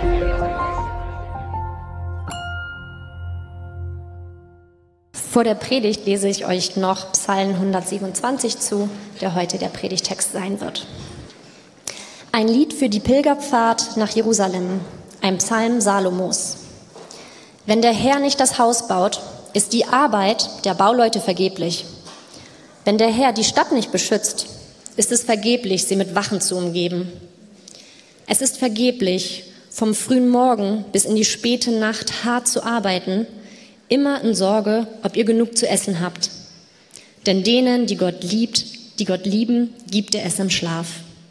Vor der Predigt lese ich euch noch Psalm 127 zu, der heute der Predigtext sein wird. Ein Lied für die Pilgerpfad nach Jerusalem, ein Psalm Salomos. Wenn der Herr nicht das Haus baut, ist die Arbeit der Bauleute vergeblich. Wenn der Herr die Stadt nicht beschützt, ist es vergeblich, sie mit Wachen zu umgeben. Es ist vergeblich, vom frühen Morgen bis in die späte Nacht hart zu arbeiten, immer in Sorge, ob ihr genug zu essen habt. Denn denen, die Gott lieben, gibt er es im Schlaf.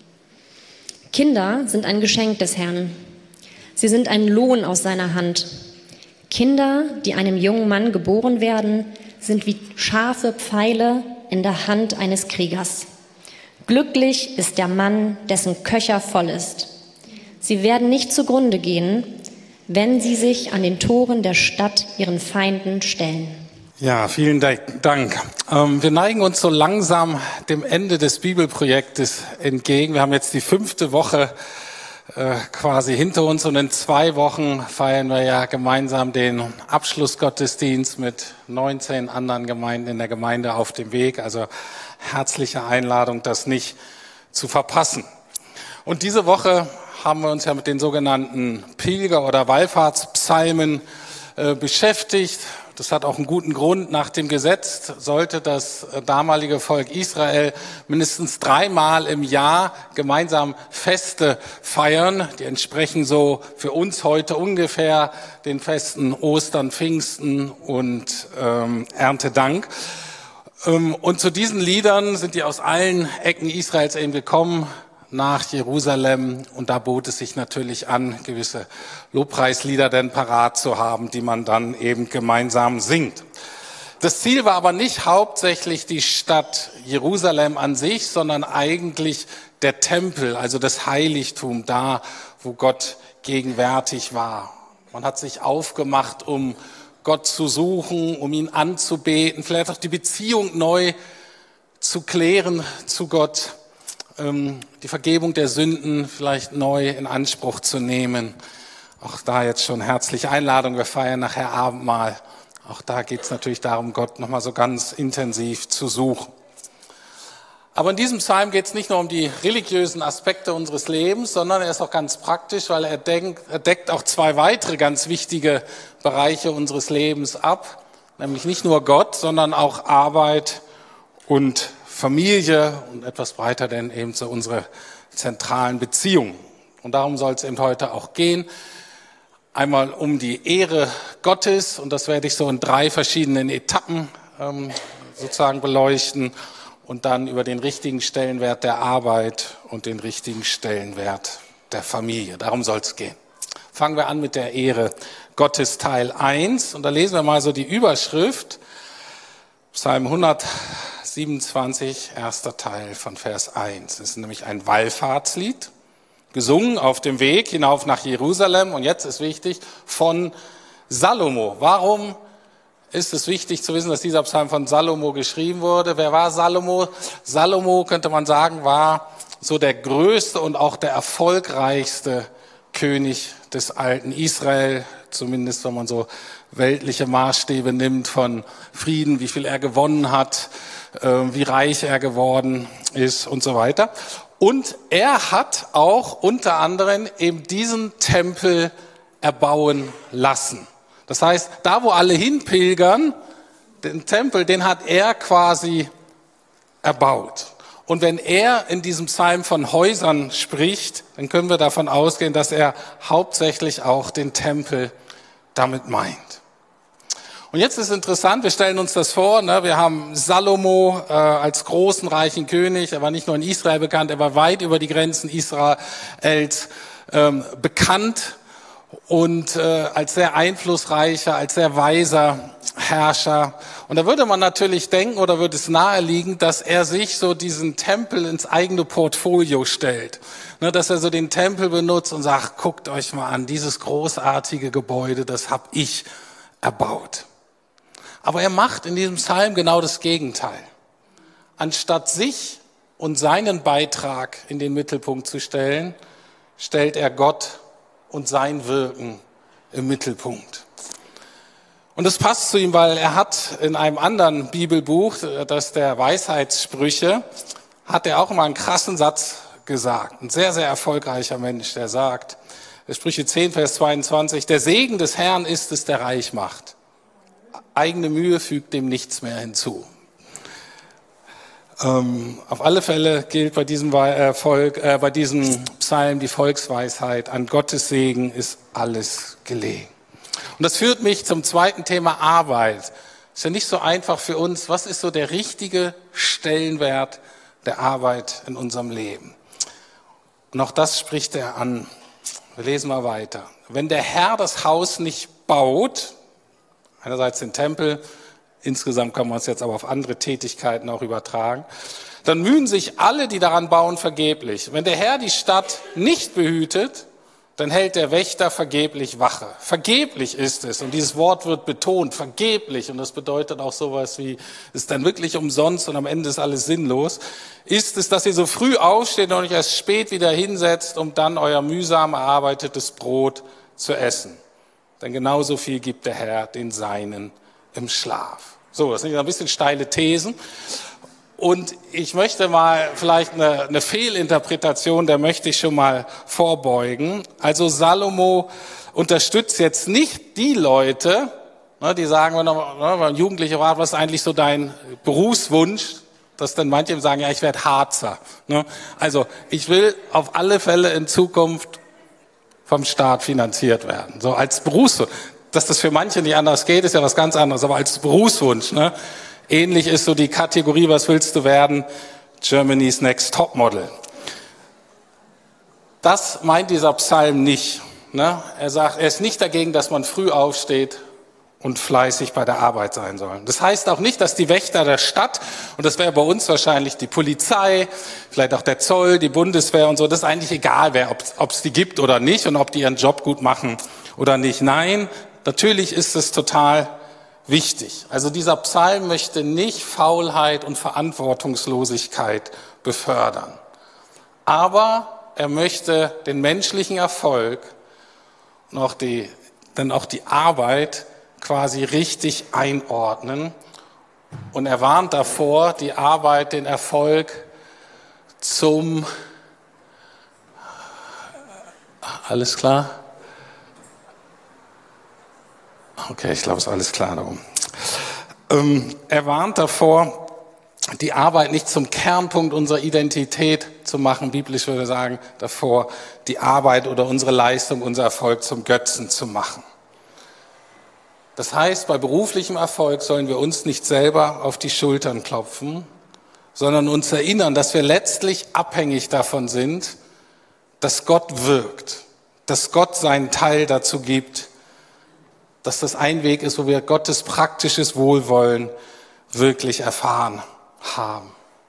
Kinder sind ein Geschenk des Herrn. Sie sind ein Lohn aus seiner Hand. Kinder, die einem jungen Mann geboren werden, sind wie scharfe Pfeile in der Hand eines Kriegers. Glücklich ist der Mann, dessen Köcher voll ist. Sie werden nicht zugrunde gehen, wenn sie sich an den Toren der Stadt ihren Feinden stellen. Ja, vielen Dank. Wir neigen uns so langsam dem Ende des Bibelprojektes entgegen. Wir haben jetzt die 5. Woche quasi hinter uns und in 2 Wochen feiern wir ja gemeinsam den Abschlussgottesdienst mit 19 anderen Gemeinden in der Gemeinde auf dem Weg. Also herzliche Einladung, das nicht zu verpassen. Und diese Woche haben wir uns ja mit den sogenannten Pilger- oder Wallfahrtspsalmen beschäftigt. Das hat auch einen guten Grund. Nach dem Gesetz sollte das damalige Volk Israel mindestens 3-mal im Jahr gemeinsam Feste feiern. Die entsprechen so für uns heute ungefähr den Festen Ostern, Pfingsten und Erntedank. Und zu diesen Liedern sind die aus allen Ecken Israels eben gekommen nach Jerusalem, und da bot es sich natürlich an, gewisse Lobpreislieder denn parat zu haben, die man dann eben gemeinsam singt. Das Ziel war aber nicht hauptsächlich die Stadt Jerusalem an sich, sondern eigentlich der Tempel, also das Heiligtum, da wo Gott gegenwärtig war. Man hat sich aufgemacht, um Gott zu suchen, um ihn anzubeten, vielleicht auch die Beziehung neu zu klären zu Gott, die Vergebung der Sünden vielleicht neu in Anspruch zu nehmen. Auch da jetzt schon herzliche Einladung. Wir feiern nachher Abendmahl. Auch da geht es natürlich darum, Gott nochmal so ganz intensiv zu suchen. Aber in diesem Psalm geht es nicht nur um die religiösen Aspekte unseres Lebens, sondern er ist auch ganz praktisch, weil er deckt auch 2 weitere ganz wichtige Bereiche unseres Lebens ab. Nämlich nicht nur Gott, sondern auch Arbeit und Familie und etwas breiter denn eben so unsere zentralen Beziehungen. Und darum soll es eben heute auch gehen. Einmal um die Ehre Gottes, und das werde ich so in 3 verschiedenen Etappen sozusagen beleuchten, und dann über den richtigen Stellenwert der Arbeit und den richtigen Stellenwert der Familie. Darum soll es gehen. Fangen wir an mit der Ehre Gottes Teil 1, und da lesen wir mal so die Überschrift, Psalm 127, erster Teil von Vers 1. Das ist nämlich ein Wallfahrtslied, gesungen auf dem Weg hinauf nach Jerusalem. Und jetzt ist wichtig, von Salomo. Warum ist es wichtig zu wissen, dass dieser Psalm von Salomo geschrieben wurde? Wer war Salomo? Salomo, könnte man sagen, war so der größte und auch der erfolgreichste König des alten Israel, zumindest wenn man so weltliche Maßstäbe nimmt von Frieden, wie viel er gewonnen hat, wie reich er geworden ist und so weiter. Und er hat auch unter anderem eben diesen Tempel erbauen lassen. Das heißt, da wo alle hinpilgern, den Tempel, den hat er quasi erbaut. Und wenn er in diesem Psalm von Häusern spricht, dann können wir davon ausgehen, dass er hauptsächlich auch den Tempel damit meint. Und jetzt ist interessant, wir stellen uns das vor, wir haben Salomo als großen, reichen König. Er war nicht nur in Israel bekannt, er war weit über die Grenzen Israels bekannt und als sehr einflussreicher, als sehr weiser Herrscher. Und da würde man natürlich denken oder würde es naheliegen, dass er sich so diesen Tempel ins eigene Portfolio stellt. Dass er so den Tempel benutzt und sagt, guckt euch mal an, dieses großartige Gebäude, das habe ich erbaut. Aber er macht in diesem Psalm genau das Gegenteil. Anstatt sich und seinen Beitrag in den Mittelpunkt zu stellen, stellt er Gott und sein Wirken im Mittelpunkt. Und das passt zu ihm, weil er hat in einem anderen Bibelbuch, das der Weisheitssprüche, hat er auch mal einen krassen Satz gesagt. Ein sehr, sehr erfolgreicher Mensch, der sagt, Sprüche 10, Vers 22, der Segen des Herrn ist es, der reich macht. Eigene Mühe fügt dem nichts mehr hinzu. Auf alle Fälle gilt bei diesem Psalm die Volksweisheit, an Gottes Segen ist alles gelegen. Und das führt mich zum zweiten Thema Arbeit. Ist ja nicht so einfach für uns. Was ist so der richtige Stellenwert der Arbeit in unserem Leben? Und auch das spricht er an. Wir lesen mal weiter. Wenn der Herr das Haus nicht baut, einerseits den Tempel, insgesamt kann man es jetzt aber auf andere Tätigkeiten auch übertragen, dann mühen sich alle, die daran bauen, vergeblich. Wenn der Herr die Stadt nicht behütet, dann hält der Wächter vergeblich Wache. Vergeblich ist es, und dieses Wort wird betont, vergeblich, und das bedeutet auch sowas wie, ist dann wirklich umsonst und am Ende ist alles sinnlos, ist es, dass ihr so früh aufsteht und euch erst spät wieder hinsetzt, um dann euer mühsam erarbeitetes Brot zu essen. Denn genauso viel gibt der Herr den Seinen im Schlaf. So, das sind ein bisschen steile Thesen. Und ich möchte mal vielleicht eine Fehlinterpretation, der möchte ich schon mal vorbeugen. Also Salomo unterstützt jetzt nicht die Leute, die sagen, wenn ein Jugendlicher war, was ist eigentlich so dein Berufswunsch? Dass dann manche sagen, ja, ich werde Harzer. Also ich will auf alle Fälle in Zukunft vom Staat finanziert werden. So als Berufswunsch. Dass das für manche nicht anders geht, ist ja was ganz anderes, aber als Berufswunsch, ähnlich ist so die Kategorie, was willst du werden? Germany's Next Topmodel. Das meint dieser Psalm nicht. Er sagt, er ist nicht dagegen, dass man früh aufsteht und fleißig bei der Arbeit sein soll. Das heißt auch nicht, dass die Wächter der Stadt, und das wäre bei uns wahrscheinlich die Polizei, vielleicht auch der Zoll, die Bundeswehr und so, das ist eigentlich egal, ob es die gibt oder nicht und ob die ihren Job gut machen oder nicht. Nein, natürlich ist es total wichtig. Also dieser Psalm möchte nicht Faulheit und Verantwortungslosigkeit befördern. Aber er möchte den menschlichen Erfolg und auch die Arbeit quasi richtig einordnen. Und er warnt davor, die Arbeit, den Erfolg alles klar? Okay, ich glaube, es ist alles klar darum. Er warnt davor, die Arbeit nicht zum Kernpunkt unserer Identität zu machen. Biblisch würde sagen, davor, die Arbeit oder unsere Leistung, unser Erfolg zum Götzen zu machen. Das heißt, bei beruflichem Erfolg sollen wir uns nicht selber auf die Schultern klopfen, sondern uns erinnern, dass wir letztlich abhängig davon sind, dass Gott wirkt, dass Gott seinen Teil dazu gibt, dass das ein Weg ist, wo wir Gottes praktisches Wohlwollen wirklich erfahren haben.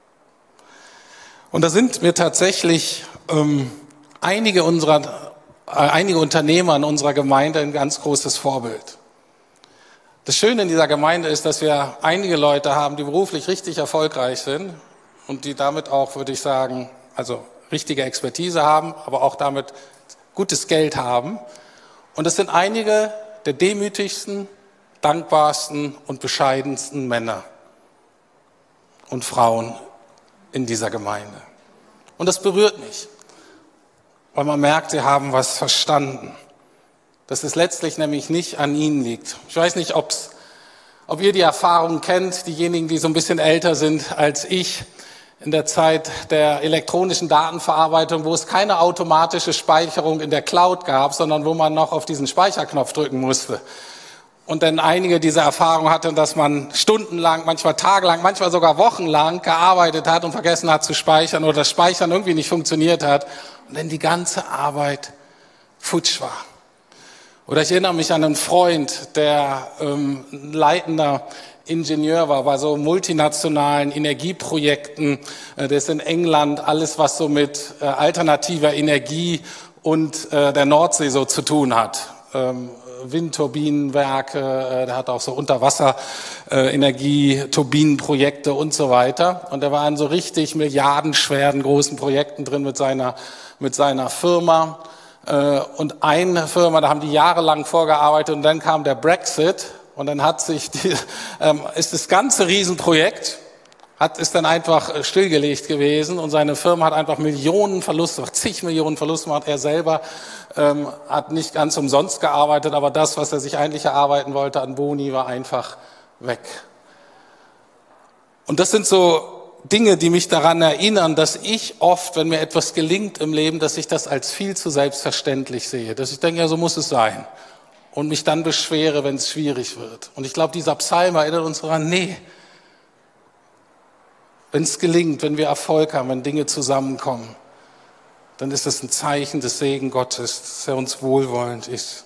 Und da sind mir tatsächlich einige Unternehmer in unserer Gemeinde ein ganz großes Vorbild. Das Schöne in dieser Gemeinde ist, dass wir einige Leute haben, die beruflich richtig erfolgreich sind und die damit auch, würde ich sagen, also richtige Expertise haben, aber auch damit gutes Geld haben. Und es sind einige der demütigsten, dankbarsten und bescheidensten Männer und Frauen in dieser Gemeinde. Und das berührt mich, weil man merkt, sie haben was verstanden. Dass es letztlich nämlich nicht an ihnen liegt. Ich weiß nicht, ob ihr die Erfahrung kennt, diejenigen, die so ein bisschen älter sind als ich, in der Zeit der elektronischen Datenverarbeitung, wo es keine automatische Speicherung in der Cloud gab, sondern wo man noch auf diesen Speicherknopf drücken musste. Und dann einige diese Erfahrung hatten, dass man stundenlang, manchmal tagelang, manchmal sogar wochenlang gearbeitet hat und vergessen hat zu speichern oder das Speichern irgendwie nicht funktioniert hat und dann die ganze Arbeit futsch war. Oder ich erinnere mich an einen Freund, der leitender Ingenieur war bei so multinationalen Energieprojekten. Der ist in England, alles was so mit alternativer Energie und der Nordsee so zu tun hat. Windturbinenwerke, der hat auch so Unterwasserenergie-Turbinenprojekte und so weiter. Und er war in so richtig milliardenschweren großen Projekten drin mit seiner Firma. Und eine Firma, da haben die jahrelang vorgearbeitet und dann kam der Brexit und dann ist das ganze Riesenprojekt ist dann einfach stillgelegt gewesen und seine Firma hat einfach Millionen Verluste, zig Millionen Verluste gemacht. Er selber hat nicht ganz umsonst gearbeitet, aber das, was er sich eigentlich erarbeiten wollte an Boni, war einfach weg. Und das sind so Dinge, die mich daran erinnern, dass ich oft, wenn mir etwas gelingt im Leben, dass ich das als viel zu selbstverständlich sehe. Dass ich denke, ja, so muss es sein. Und mich dann beschwere, wenn es schwierig wird. Und ich glaube, dieser Psalm erinnert uns daran, nee, wenn es gelingt, wenn wir Erfolg haben, wenn Dinge zusammenkommen, dann ist das ein Zeichen des Segen Gottes, dass er uns wohlwollend ist.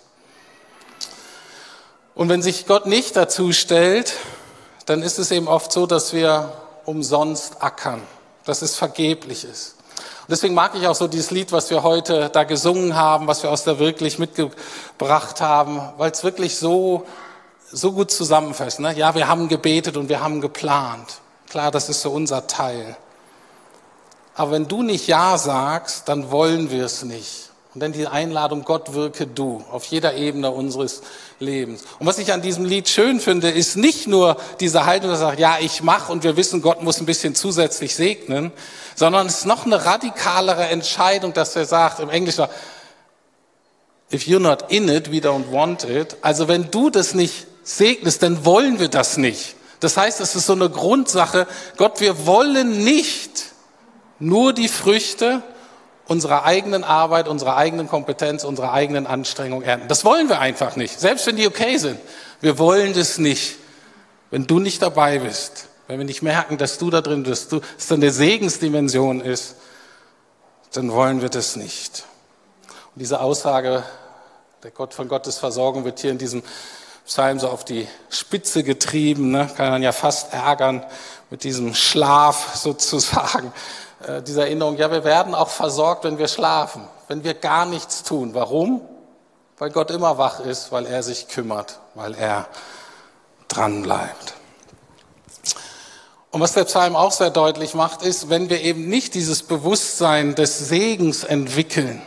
Und wenn sich Gott nicht dazu stellt, dann ist es eben oft so, dass wir umsonst ackern, dass es vergeblich ist. Und deswegen mag ich auch so dieses Lied, was wir heute da gesungen haben, was wir aus der Wirklich mitgebracht haben, weil es wirklich so gut zusammenfasst. Ne? Ja, wir haben gebetet und wir haben geplant. Klar, das ist so unser Teil. Aber wenn du nicht Ja sagst, dann wollen wir es nicht. Und dann die Einladung, Gott wirke du, auf jeder Ebene unseres Lebens. Und was ich an diesem Lied schön finde, ist nicht nur diese Haltung, dass er sagt, ja, ich mache und wir wissen, Gott muss ein bisschen zusätzlich segnen, sondern es ist noch eine radikalere Entscheidung, dass er sagt, im Englischen, if you're not in it, we don't want it. Also wenn du das nicht segnest, dann wollen wir das nicht. Das heißt, es ist so eine Grundsache, Gott, wir wollen nicht nur die Früchte unserer eigenen Arbeit, unserer eigenen Kompetenz, unserer eigenen Anstrengung ernten. Das wollen wir einfach nicht, selbst wenn die okay sind. Wir wollen das nicht, wenn du nicht dabei bist, wenn wir nicht merken, dass du da drin bist, dass es eine Segensdimension ist, dann wollen wir das nicht. Und diese Aussage, der Gott von Gottes Versorgung wird hier in diesem Psalm so auf die Spitze getrieben, ne? Kann man ja fast ärgern mit diesem Schlaf sozusagen, dieser Erinnerung, ja, wir werden auch versorgt, wenn wir schlafen, wenn wir gar nichts tun. Warum? Weil Gott immer wach ist, weil er sich kümmert, weil er dran bleibt. Und was der Psalm auch sehr deutlich macht, ist, wenn wir eben nicht dieses Bewusstsein des Segens entwickeln,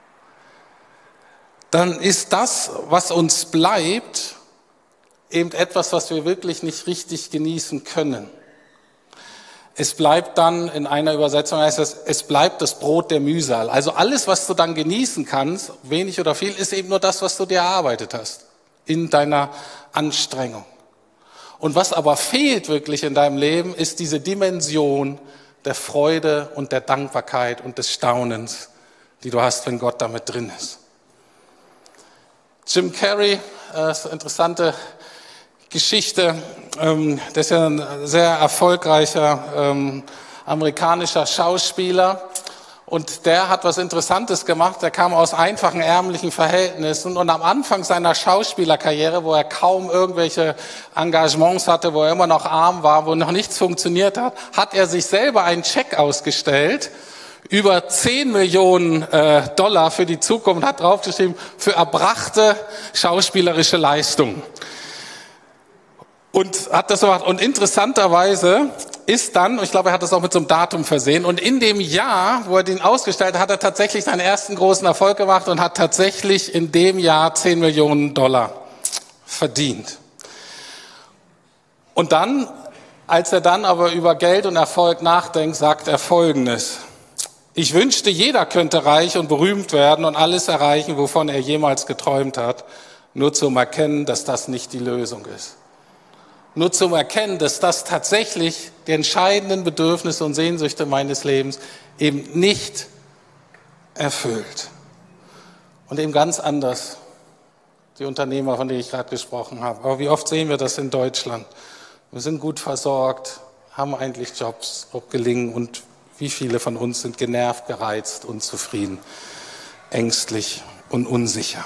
dann ist das, was uns bleibt, eben etwas, was wir wirklich nicht richtig genießen können. Es bleibt dann, in einer Übersetzung heißt es bleibt das Brot der Mühsal. Also alles, was du dann genießen kannst, wenig oder viel, ist eben nur das, was du dir erarbeitet hast, in deiner Anstrengung. Und was aber fehlt wirklich in deinem Leben, ist diese Dimension der Freude und der Dankbarkeit und des Staunens, die du hast, wenn Gott damit drin ist. Jim Carrey, ist eine interessante Geschichte, der ist ja ein sehr erfolgreicher amerikanischer Schauspieler und der hat was Interessantes gemacht, der kam aus einfachen, ärmlichen Verhältnissen und am Anfang seiner Schauspielerkarriere, wo er kaum irgendwelche Engagements hatte, wo er immer noch arm war, wo noch nichts funktioniert hat, hat er sich selber einen Scheck ausgestellt, über 10 Millionen Dollar für die Zukunft, hat draufgeschrieben, für erbrachte schauspielerische Leistungen. Und hat das gemacht. Und interessanterweise ist dann, ich glaube, er hat das auch mit so einem Datum versehen, und in dem Jahr, wo er den ausgestellt hat, hat er tatsächlich seinen ersten großen Erfolg gemacht und hat tatsächlich in dem Jahr 10 Millionen Dollar verdient. Und dann, als er dann aber über Geld und Erfolg nachdenkt, sagt er Folgendes: Ich wünschte, jeder könnte reich und berühmt werden und alles erreichen, wovon er jemals geträumt hat, nur zum Erkennen, dass das nicht die Lösung ist. Nur zum Erkennen, dass das tatsächlich die entscheidenden Bedürfnisse und Sehnsüchte meines Lebens eben nicht erfüllt. Und eben ganz anders die Unternehmer, von denen ich gerade gesprochen habe. Aber wie oft sehen wir das in Deutschland? Wir sind gut versorgt, haben eigentlich Jobs, ob gelingen, und wie viele von uns sind genervt, gereizt, unzufrieden, ängstlich und unsicher.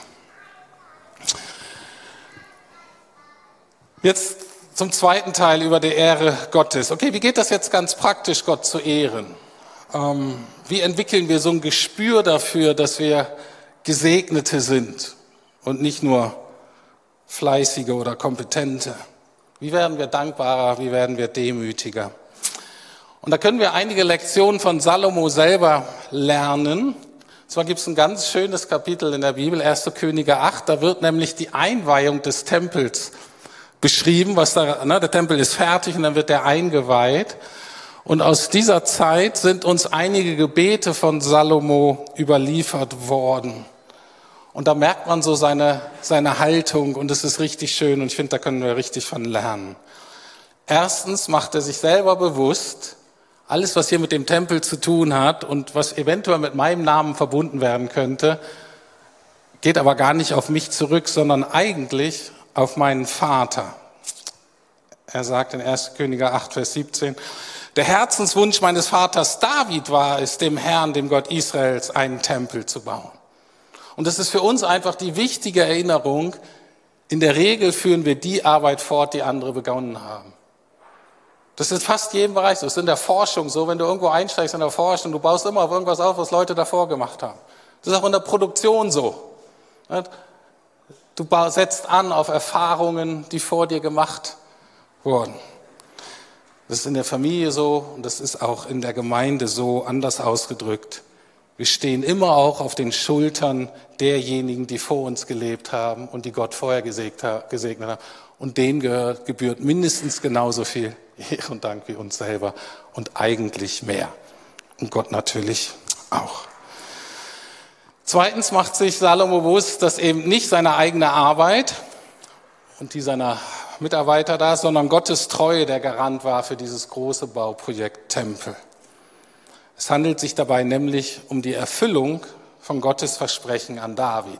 Jetzt zum zweiten Teil über die Ehre Gottes. Okay, wie geht das jetzt ganz praktisch, Gott zu ehren? Wie entwickeln wir so ein Gespür dafür, dass wir Gesegnete sind und nicht nur fleißige oder kompetente? Wie werden wir dankbarer, wie werden wir demütiger? Und da können wir einige Lektionen von Salomo selber lernen, zwar gibt es ein ganz schönes Kapitel in der Bibel, 1. Könige 8, da wird nämlich die Einweihung des Tempels beschrieben, der Tempel ist fertig und dann wird der eingeweiht. Und aus dieser Zeit sind uns einige Gebete von Salomo überliefert worden. Und da merkt man so seine Haltung und es ist richtig schön und ich finde, da können wir richtig von lernen. Erstens macht er sich selber bewusst, alles, was hier mit dem Tempel zu tun hat und was eventuell mit meinem Namen verbunden werden könnte, geht aber gar nicht auf mich zurück, sondern eigentlich auf meinen Vater. Er sagt in 1. Könige 8, Vers 17, der Herzenswunsch meines Vaters David war es, dem Herrn, dem Gott Israels, einen Tempel zu bauen. Und das ist für uns einfach die wichtige Erinnerung, in der Regel führen wir die Arbeit fort, die andere begonnen haben. Das ist fast jedem Bereich so. Das ist in der Forschung so, wenn du irgendwo einsteigst in der Forschung, du baust immer auf irgendwas auf, was Leute davor gemacht haben. Das ist auch in der Produktion so. Du setzt an auf Erfahrungen, die vor dir gemacht wurden. Das ist in der Familie so und das ist auch in der Gemeinde so, anders ausgedrückt. Wir stehen immer auch auf den Schultern derjenigen, die vor uns gelebt haben und die Gott vorher gesegnet haben. Und denen gebührt mindestens genauso viel Ehre und Dank wie uns selber und eigentlich mehr. Und Gott natürlich auch. Zweitens macht sich Salomo bewusst, dass eben nicht seine eigene Arbeit und die seiner Mitarbeiter da, sondern Gottes Treue der Garant war für dieses große Bauprojekt Tempel. Es handelt sich dabei nämlich um die Erfüllung von Gottes Versprechen an David.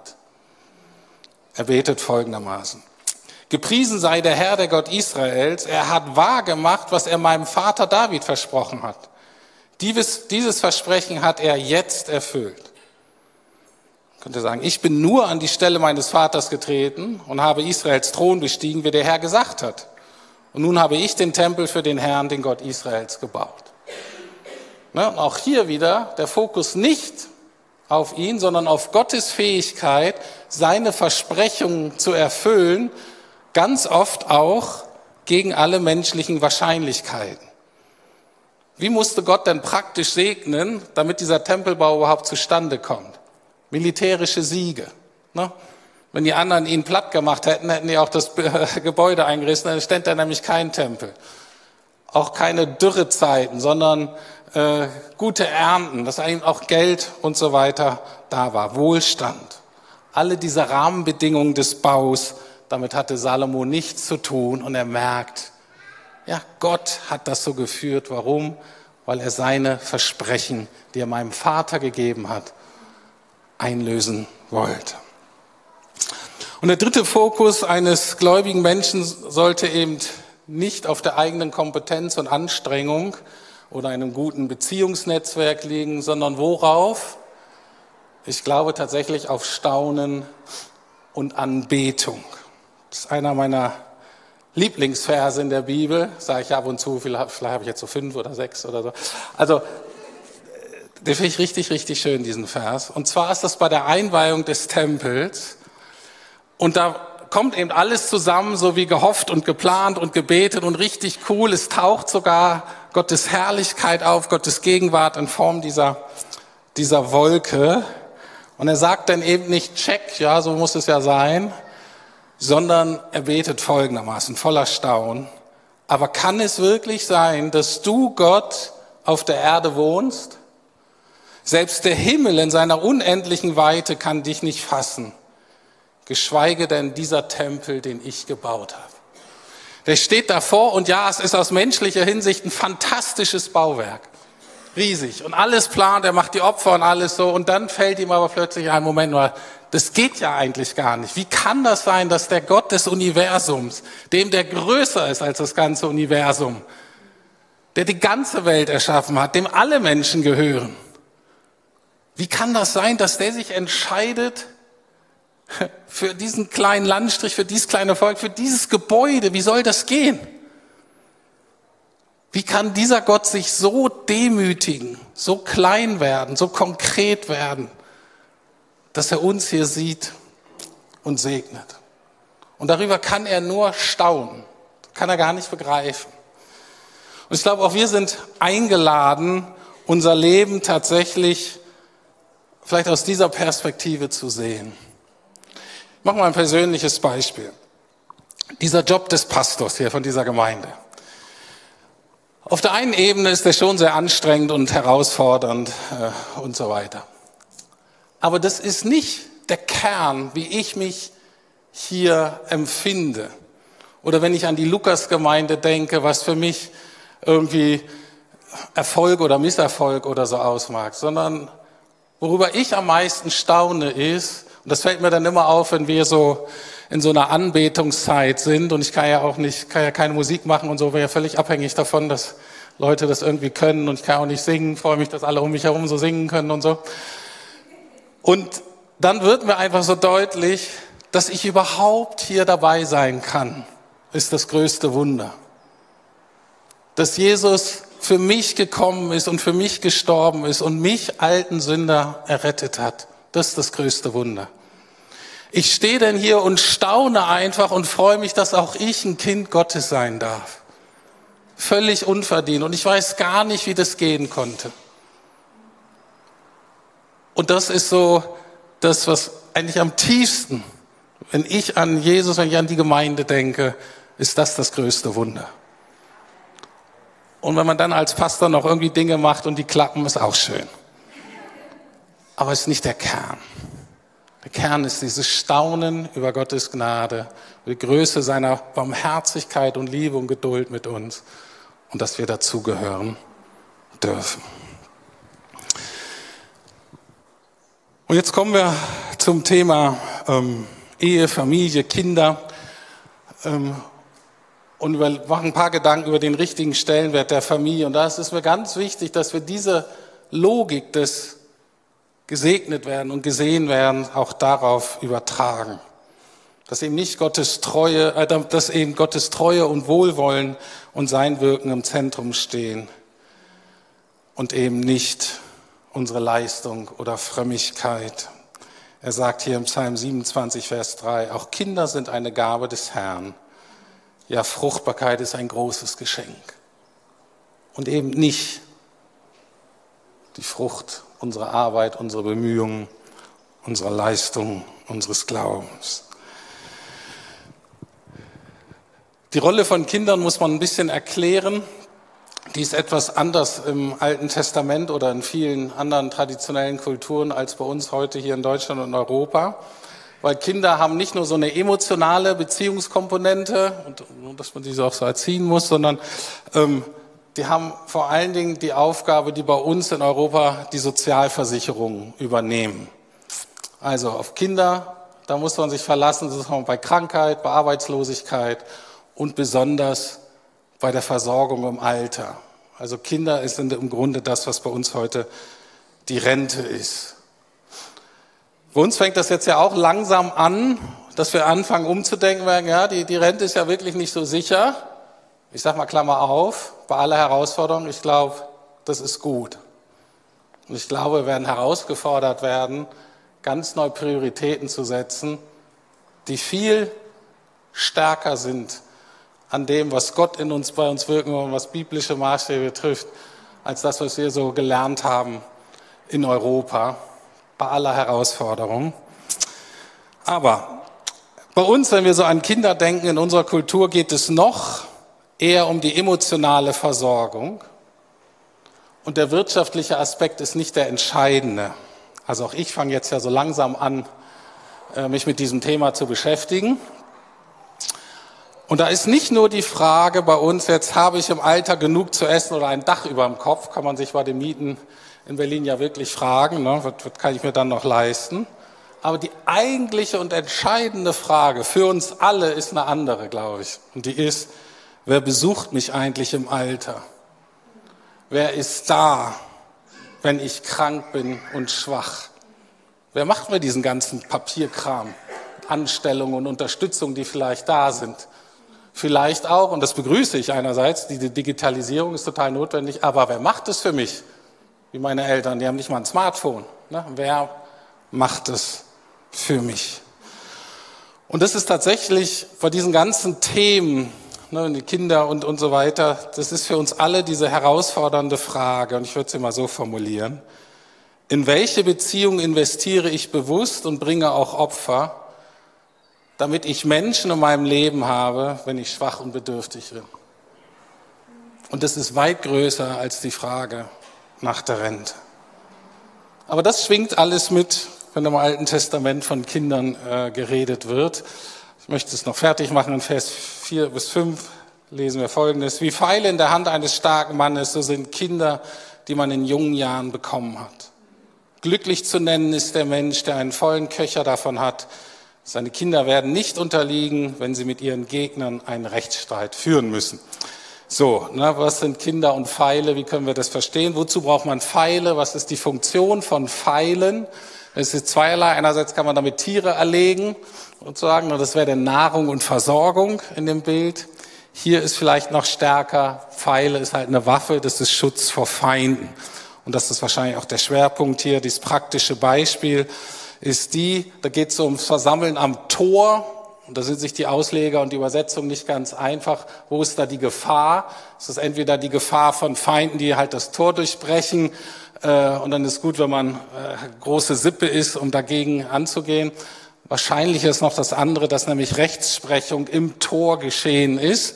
Er betet folgendermaßen: Gepriesen sei der Herr, der Gott Israels, er hat wahrgemacht, was er meinem Vater David versprochen hat. Dieses Versprechen hat er jetzt erfüllt. Ich könnte sagen, ich bin nur an die Stelle meines Vaters getreten und habe Israels Thron bestiegen, wie der Herr gesagt hat. Und nun habe ich den Tempel für den Herrn, den Gott Israels, gebaut. Und auch hier wieder der Fokus nicht auf ihn, sondern auf Gottes Fähigkeit, seine Versprechungen zu erfüllen, ganz oft auch gegen alle menschlichen Wahrscheinlichkeiten. Wie musste Gott denn praktisch segnen, damit dieser Tempelbau überhaupt zustande kommt? Militärische Siege. Wenn die anderen ihn platt gemacht hätten, hätten die auch das Gebäude eingerissen, dann ständ da nämlich kein Tempel. Auch keine Dürrezeiten, sondern gute Ernten, dass eben auch Geld und so weiter da war, Wohlstand. Alle diese Rahmenbedingungen des Baus, damit hatte Salomo nichts zu tun und er merkt, ja, Gott hat das so geführt. Warum? Weil er seine Versprechen, die er meinem Vater gegeben hat, einlösen wollte. Und der dritte Fokus eines gläubigen Menschen sollte eben nicht auf der eigenen Kompetenz und Anstrengung oder einem guten Beziehungsnetzwerk liegen, sondern worauf? Ich glaube tatsächlich auf Staunen und Anbetung. Das ist einer meiner Lieblingsverse in der Bibel, sage ich ab und zu, vielleicht habe ich jetzt so 5 oder 6 oder so. Also, den finde ich richtig, richtig schön, diesen Vers. Und zwar ist das bei der Einweihung des Tempels. Und da kommt eben alles zusammen, so wie gehofft und geplant und gebetet und richtig cool. Es taucht sogar Gottes Herrlichkeit auf, Gottes Gegenwart in Form dieser Wolke. Und er sagt dann eben nicht, check, ja, so muss es ja sein, sondern er betet folgendermaßen, voller Staunen. Aber kann es wirklich sein, dass du, Gott, auf der Erde wohnst? Selbst der Himmel in seiner unendlichen Weite kann dich nicht fassen, geschweige denn dieser Tempel, den ich gebaut habe. Der steht davor und ja, es ist aus menschlicher Hinsicht ein fantastisches Bauwerk. Riesig. Und alles plant, er macht die Opfer und alles so. Und dann fällt ihm aber plötzlich ein Moment nur, das geht ja eigentlich gar nicht. Wie kann das sein, dass der Gott des Universums, dem der größer ist als das ganze Universum, der die ganze Welt erschaffen hat, dem alle Menschen gehören, wie kann das sein, dass der sich entscheidet für diesen kleinen Landstrich, für dieses kleine Volk, für dieses Gebäude? Wie soll das gehen? Wie kann dieser Gott sich so demütigen, so klein werden, so konkret werden, dass er uns hier sieht und segnet? Und darüber kann er nur staunen, kann er gar nicht begreifen. Und ich glaube, auch wir sind eingeladen, unser Leben tatsächlich vielleicht aus dieser Perspektive zu sehen. Ich mache mal ein persönliches Beispiel. Dieser Job des Pastors hier von dieser Gemeinde. Auf der einen Ebene ist der schon sehr anstrengend und herausfordernd und so weiter. Aber das ist nicht der Kern, wie ich mich hier empfinde. Oder wenn ich an die Lukasgemeinde denke, was für mich irgendwie Erfolg oder Misserfolg oder so ausmacht. Sondern worüber ich am meisten staune ist, und das fällt mir dann immer auf, wenn wir so in so einer Anbetungszeit sind, und ich kann ja keine Musik machen und so, bin ja völlig abhängig davon, dass Leute das irgendwie können, und ich kann auch nicht singen, freue mich, dass alle um mich herum so singen können und so. Und dann wird mir einfach so deutlich, dass ich überhaupt hier dabei sein kann, ist das größte Wunder. Dass Jesus für mich gekommen ist und für mich gestorben ist und mich, alten Sünder, errettet hat. Das ist das größte Wunder. Ich stehe denn hier und staune einfach und freue mich, dass auch ich ein Kind Gottes sein darf. Völlig unverdient. Und ich weiß gar nicht, wie das gehen konnte. Und das ist so das, was eigentlich am tiefsten, wenn ich an Jesus, wenn ich an die Gemeinde denke, ist das größte Wunder. Und wenn man dann als Pastor noch irgendwie Dinge macht und die klappen, ist auch schön. Aber es ist nicht der Kern. Der Kern ist dieses Staunen über Gottes Gnade, über die Größe seiner Barmherzigkeit und Liebe und Geduld mit uns und dass wir dazugehören dürfen. Und jetzt kommen wir zum Thema Ehe, Familie, Kinder und wir machen ein paar Gedanken über den richtigen Stellenwert der Familie. Und da ist es mir ganz wichtig, dass wir diese Logik des gesegnet werden und gesehen werden, auch darauf übertragen. Dass eben Gottes Treue und Wohlwollen und sein Wirken im Zentrum stehen und eben nicht unsere Leistung oder Frömmigkeit. Er sagt hier im Psalm 27, Vers 3, auch Kinder sind eine Gabe des Herrn. Ja, Fruchtbarkeit ist ein großes Geschenk. Und eben nicht die Frucht unserer Arbeit, unserer Bemühungen, unserer Leistung, unseres Glaubens. Die Rolle von Kindern muss man ein bisschen erklären. Die ist etwas anders im Alten Testament oder in vielen anderen traditionellen Kulturen als bei uns heute hier in Deutschland und Europa. Weil Kinder haben nicht nur so eine emotionale Beziehungskomponente, und dass man diese auch so erziehen muss, sondern die haben vor allen Dingen die Aufgabe, die bei uns in Europa die Sozialversicherung übernehmen. Also auf Kinder, da muss man sich verlassen, das ist auch bei Krankheit, bei Arbeitslosigkeit und besonders bei der Versorgung im Alter. Also Kinder sind im Grunde das, was bei uns heute die Rente ist. Bei uns fängt das jetzt ja auch langsam an, dass wir anfangen umzudenken, ja, die Rente ist ja wirklich nicht so sicher. Ich sag mal Klammer auf, bei aller Herausforderung, ich glaube, das ist gut. Und ich glaube, wir werden herausgefordert werden, ganz neue Prioritäten zu setzen, die viel stärker sind an dem, was Gott in uns, bei uns wirken und was biblische Maßstäbe trifft, als das, was wir so gelernt haben in Europa, bei aller Herausforderung. Aber bei uns, wenn wir so an Kinder denken, in unserer Kultur geht es noch eher um die emotionale Versorgung. Und der wirtschaftliche Aspekt ist nicht der entscheidende. Also auch ich fange jetzt ja so langsam an, mich mit diesem Thema zu beschäftigen. Und da ist nicht nur die Frage bei uns, jetzt habe ich im Alter genug zu essen oder ein Dach über dem Kopf, kann man sich bei den Mieten in Berlin ja wirklich fragen, ne, was kann ich mir dann noch leisten? Aber die eigentliche und entscheidende Frage für uns alle ist eine andere, glaube ich. Und die ist, wer besucht mich eigentlich im Alter? Wer ist da, wenn ich krank bin und schwach? Wer macht mir diesen ganzen Papierkram, Anstellungen und Unterstützung, die vielleicht da sind? Vielleicht auch, und das begrüße ich einerseits, die Digitalisierung ist total notwendig, aber wer macht es für mich? Wie meine Eltern, die haben nicht mal ein Smartphone. Ne? Wer macht es für mich? Und das ist tatsächlich bei diesen ganzen Themen, ne, die Kinder und so weiter, das ist für uns alle diese herausfordernde Frage, und ich würde sie mal so formulieren. In welche Beziehung investiere ich bewusst und bringe auch Opfer, damit ich Menschen in meinem Leben habe, wenn ich schwach und bedürftig bin? Und das ist weit größer als die Frage nach der Rente. Aber das schwingt alles mit, wenn im Alten Testament von Kindern geredet wird. Ich möchte es noch fertig machen. In Vers 4 bis 5 lesen wir Folgendes. Wie Pfeile in der Hand eines starken Mannes, so sind Kinder, die man in jungen Jahren bekommen hat. Glücklich zu nennen ist der Mensch, der einen vollen Köcher davon hat. Seine Kinder werden nicht unterliegen, wenn sie mit ihren Gegnern einen Rechtsstreit führen müssen. So, was sind Kinder und Pfeile? Wie können wir das verstehen? Wozu braucht man Pfeile? Was ist die Funktion von Pfeilen? Es ist zweierlei. Einerseits kann man damit Tiere erlegen, sozusagen. Das wäre dann Nahrung und Versorgung in dem Bild. Hier ist vielleicht noch stärker. Pfeile ist halt eine Waffe. Das ist Schutz vor Feinden. Und das ist wahrscheinlich auch der Schwerpunkt hier. Dieses praktische Beispiel ist da geht es ums Versammeln am Tor. Und da sind sich die Ausleger und die Übersetzung nicht ganz einfach. Wo ist da die Gefahr? Es ist entweder die Gefahr von Feinden, die halt das Tor durchbrechen. Und dann ist gut, wenn man große Sippe ist, um dagegen anzugehen. Wahrscheinlich ist noch das andere, dass nämlich Rechtsprechung im Tor geschehen ist.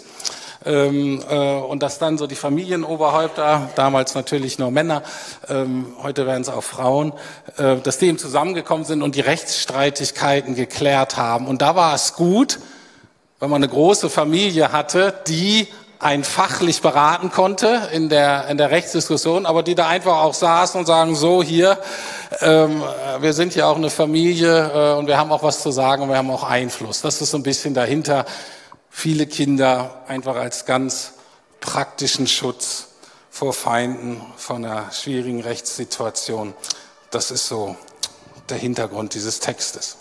Und dass dann so die Familienoberhäupter, damals natürlich nur Männer, heute werden es auch Frauen, dass die eben zusammengekommen sind und die Rechtsstreitigkeiten geklärt haben. Und da war es gut, wenn man eine große Familie hatte, die einen fachlich beraten konnte in der Rechtsdiskussion, aber die da einfach auch saßen und sagen, so hier, wir sind ja auch eine Familie und wir haben auch was zu sagen und wir haben auch Einfluss. Das ist so ein bisschen dahinter. Viele Kinder einfach als ganz praktischen Schutz vor Feinden, vor einer schwierigen Rechtssituation. Das ist so der Hintergrund dieses Textes.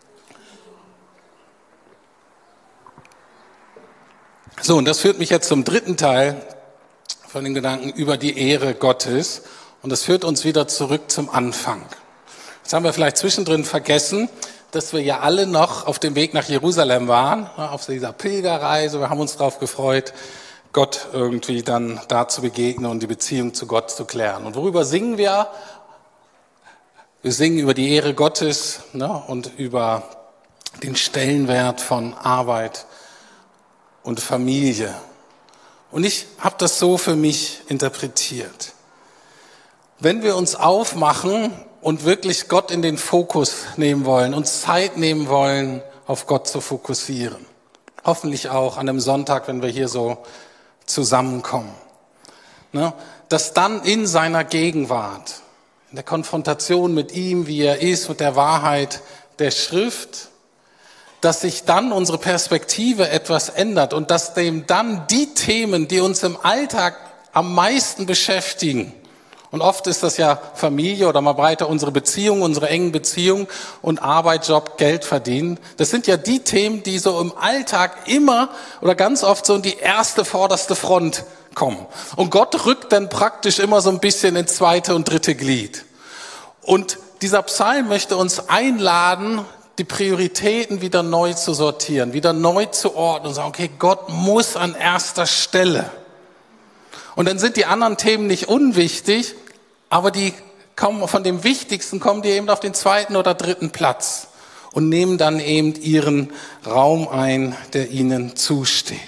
So, und das führt mich jetzt zum dritten Teil von den Gedanken über die Ehre Gottes. Und das führt uns wieder zurück zum Anfang. Das haben wir vielleicht zwischendrin vergessen, dass wir ja alle noch auf dem Weg nach Jerusalem waren, auf dieser Pilgerreise. Wir haben uns darauf gefreut, Gott irgendwie dann da zu begegnen und die Beziehung zu Gott zu klären. Und worüber singen wir? Wir singen über die Ehre Gottes und über den Stellenwert von Arbeit und Familie. Und ich habe das so für mich interpretiert. Wenn wir uns aufmachen und wirklich Gott in den Fokus nehmen wollen, uns Zeit nehmen wollen, auf Gott zu fokussieren. Hoffentlich auch an einem Sonntag, wenn wir hier so zusammenkommen. Dass dann in seiner Gegenwart, in der Konfrontation mit ihm, wie er ist, mit der Wahrheit der Schrift, dass sich dann unsere Perspektive etwas ändert und dass dem dann die Themen, die uns im Alltag am meisten beschäftigen, und oft ist das ja Familie oder mal breiter unsere Beziehung, unsere engen Beziehungen und Arbeit, Job, Geld verdienen. Das sind ja die Themen, die so im Alltag immer oder ganz oft so in die vorderste Front kommen. Und Gott rückt dann praktisch immer so ein bisschen ins zweite und dritte Glied. Und dieser Psalm möchte uns einladen, die Prioritäten wieder neu zu sortieren, wieder neu zu ordnen und sagen, okay, Gott muss an erster Stelle. Und dann sind die anderen Themen nicht unwichtig, aber die kommen von dem Wichtigsten, kommen die eben auf den zweiten oder dritten Platz und nehmen dann eben ihren Raum ein, der ihnen zusteht.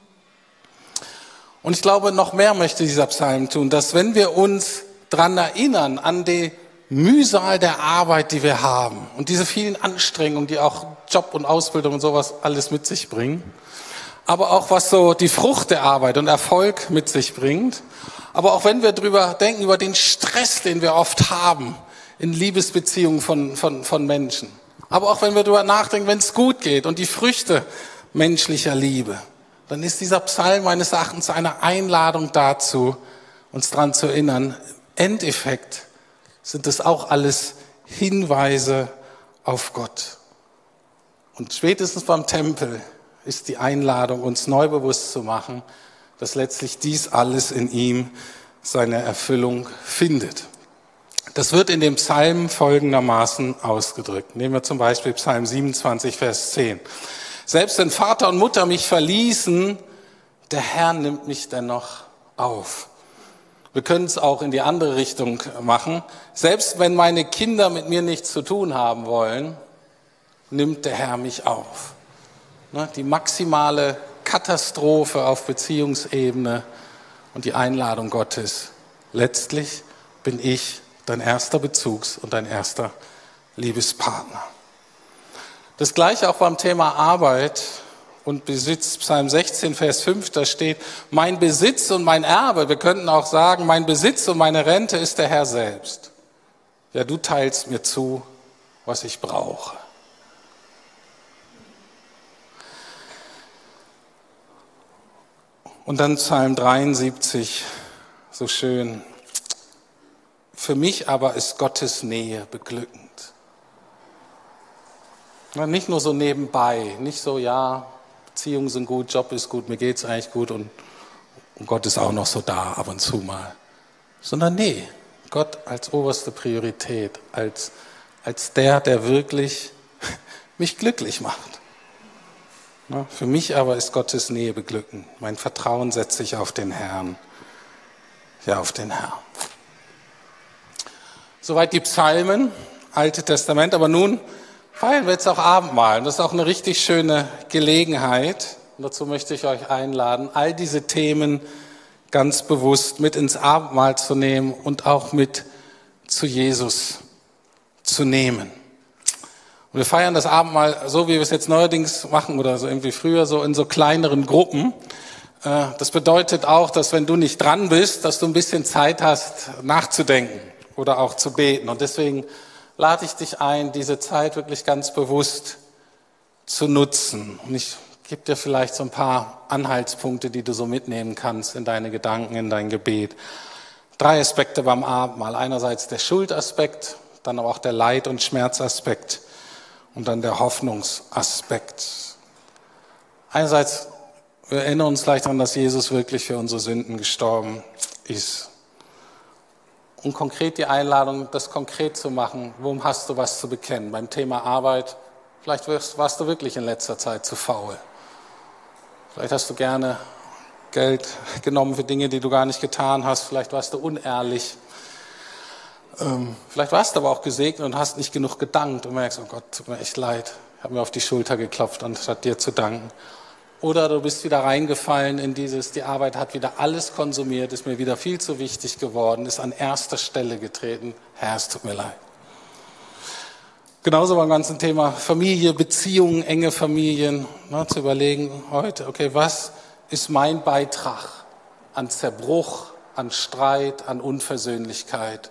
Und ich glaube, noch mehr möchte dieser Psalm tun, dass wenn wir uns dran erinnern, an die Mühsal der Arbeit, die wir haben und diese vielen Anstrengungen, die auch Job und Ausbildung und sowas alles mit sich bringen, aber auch was so die Frucht der Arbeit und Erfolg mit sich bringt. Aber auch wenn wir drüber denken, über den Stress, den wir oft haben in Liebesbeziehungen von Menschen. Aber auch wenn wir drüber nachdenken, wenn es gut geht und die Früchte menschlicher Liebe, dann ist dieser Psalm meines Erachtens eine Einladung dazu, uns daran zu erinnern, im Endeffekt sind das auch alles Hinweise auf Gott. Und spätestens beim Tempel ist die Einladung, uns neu bewusst zu machen, dass letztlich dies alles in ihm seine Erfüllung findet. Das wird in dem Psalm folgendermaßen ausgedrückt. Nehmen wir zum Beispiel Psalm 27, Vers 10. Selbst wenn Vater und Mutter mich verließen, der Herr nimmt mich dennoch auf. Wir können es auch in die andere Richtung machen. Selbst wenn meine Kinder mit mir nichts zu tun haben wollen, nimmt der Herr mich auf. Die maximale Katastrophe auf Beziehungsebene und die Einladung Gottes. Letztlich bin ich dein erster Bezugs- und dein erster Liebespartner. Das Gleiche auch beim Thema Arbeit und Besitz. Psalm 16, Vers 5, da steht, mein Besitz und mein Erbe, wir könnten auch sagen, mein Besitz und meine Rente ist der Herr selbst. Ja, du teilst mir zu, was ich brauche. Und dann Psalm 73, so schön. Für mich aber ist Gottes Nähe beglückend. Nicht nur so nebenbei, nicht so, ja, Beziehungen sind gut, Job ist gut, mir geht's eigentlich gut und Gott ist auch noch so da ab und zu mal. Sondern nee, Gott als oberste Priorität, als der wirklich mich glücklich macht. Für mich aber ist Gottes Nähe beglückend. Mein Vertrauen setze ich auf den Herrn. Ja, auf den Herrn. Soweit die Psalmen, Alte Testament. Aber nun feiern wir jetzt auch Abendmahl. Das ist auch eine richtig schöne Gelegenheit. Und dazu möchte ich euch einladen, all diese Themen ganz bewusst mit ins Abendmahl zu nehmen und auch mit zu Jesus zu nehmen. Und wir feiern das Abendmahl so, wie wir es jetzt neuerdings machen oder so irgendwie früher, so in so kleineren Gruppen. Das bedeutet auch, dass wenn du nicht dran bist, dass du ein bisschen Zeit hast, nachzudenken oder auch zu beten. Und deswegen lade ich dich ein, diese Zeit wirklich ganz bewusst zu nutzen. Und ich gebe dir vielleicht so ein paar Anhaltspunkte, die du so mitnehmen kannst in deine Gedanken, in dein Gebet. 3 Aspekte beim Abendmahl. Einerseits der Schuldaspekt, dann aber auch der Leid- und Schmerzaspekt. Und dann der Hoffnungsaspekt. Einerseits, wir erinnern uns gleich daran, dass Jesus wirklich für unsere Sünden gestorben ist. Und konkret die Einladung, das konkret zu machen, worum hast du was zu bekennen? Beim Thema Arbeit, vielleicht warst du wirklich in letzter Zeit zu faul. Vielleicht hast du gerne Geld genommen für Dinge, die du gar nicht getan hast. Vielleicht warst du unehrlich. Vielleicht warst du aber auch gesegnet und hast nicht genug gedankt und merkst, oh Gott, tut mir echt leid, ich habe mir auf die Schulter geklopft, anstatt dir zu danken. Oder du bist wieder reingefallen in die Arbeit hat wieder alles konsumiert, ist mir wieder viel zu wichtig geworden, ist an erster Stelle getreten. Herr, es tut mir leid. Genauso beim ganzen Thema Familie, Beziehungen, enge Familien, zu überlegen heute, okay, was ist mein Beitrag an Zerbruch, an Streit, an Unversöhnlichkeit?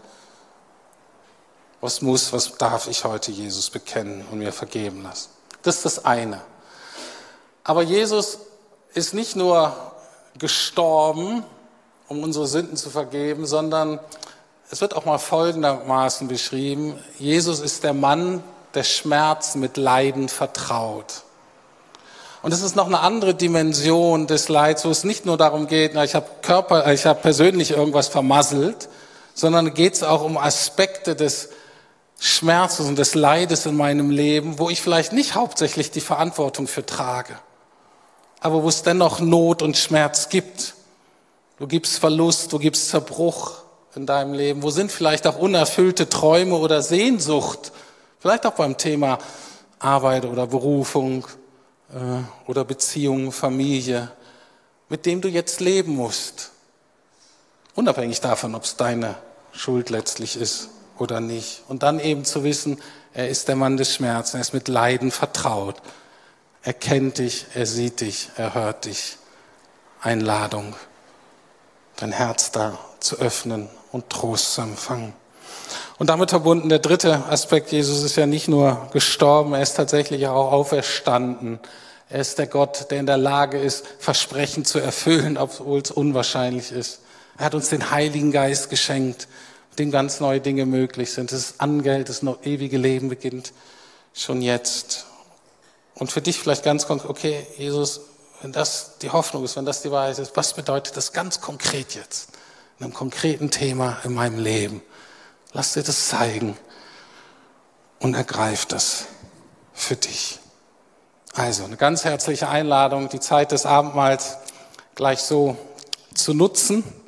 Was darf ich heute Jesus bekennen und mir vergeben lassen? Das ist das eine. Aber Jesus ist nicht nur gestorben, um unsere Sünden zu vergeben, sondern es wird auch mal folgendermaßen beschrieben. Jesus ist der Mann, der Schmerz mit Leiden vertraut. Und es ist noch eine andere Dimension des Leids, wo es nicht nur darum geht, ich habe persönlich irgendwas vermasselt, sondern geht es auch um Aspekte des Schmerzes und des Leides in meinem Leben, wo ich vielleicht nicht hauptsächlich die Verantwortung für trage, aber wo es dennoch Not und Schmerz gibt. Wo gibt es Verlust, wo gibt es Zerbruch in deinem Leben, wo sind vielleicht auch unerfüllte Träume oder Sehnsucht, vielleicht auch beim Thema Arbeit oder Berufung oder Beziehung, Familie, mit dem du jetzt leben musst. Unabhängig davon, ob es deine Schuld letztlich ist oder nicht. Und dann eben zu wissen, er ist der Mann des Schmerzes, er ist mit Leiden vertraut. Er kennt dich, er sieht dich, er hört dich. Einladung, dein Herz da zu öffnen und Trost zu empfangen. Und damit verbunden der dritte Aspekt, Jesus ist ja nicht nur gestorben, er ist tatsächlich auch auferstanden. Er ist der Gott, der in der Lage ist, Versprechen zu erfüllen, obwohl es unwahrscheinlich ist. Er hat uns den Heiligen Geist geschenkt, mit dem ganz neue Dinge möglich sind. Das Angeld, das noch ewige Leben beginnt schon jetzt. Und für dich vielleicht ganz konkret, okay, Jesus, wenn das die Hoffnung ist, wenn das die Wahrheit ist, was bedeutet das ganz konkret jetzt? In einem konkreten Thema in meinem Leben. Lass dir das zeigen und ergreif das für dich. Also eine ganz herzliche Einladung, die Zeit des Abendmahls gleich so zu nutzen.